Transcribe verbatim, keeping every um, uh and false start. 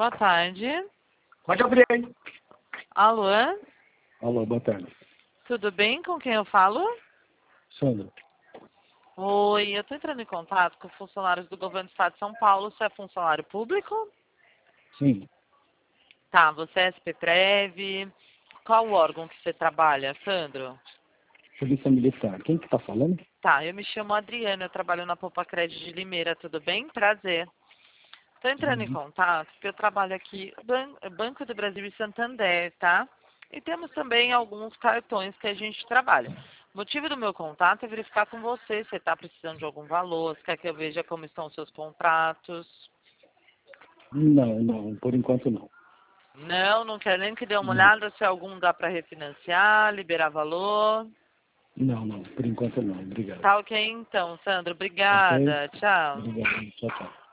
Boa tarde. Pode abrir aí. Alô? Alô, boa tarde. Tudo bem? Com quem eu falo? Sandra. Oi, eu estou entrando em contato com funcionários do Governo do Estado de São Paulo. Você é funcionário público? Sim. Tá, você é S P Prev. Qual o órgão que você trabalha, Sandro? Polícia Militar. Quem que tá falando? Tá, eu me chamo Adriana, eu trabalho na Poupa Crédito de Limeira, tudo bem? Prazer. Estou entrando em Uhum. contato porque eu trabalho aqui Ban Banco do Brasil e Santander, tá? E temos também alguns cartões que a gente trabalha. O motivo do meu contato é verificar com você se você está precisando de algum valor, se quer que eu veja como estão os seus contratos. Não, não, por enquanto não. Não, não quer nem que dê uma Não, olhada se algum dá para refinanciar, liberar valor. não, não, por enquanto não. Obrigado. Tá ok então, Sandro. Ok? Obrigada. Tchau. Obrigado. Tchau, tchau.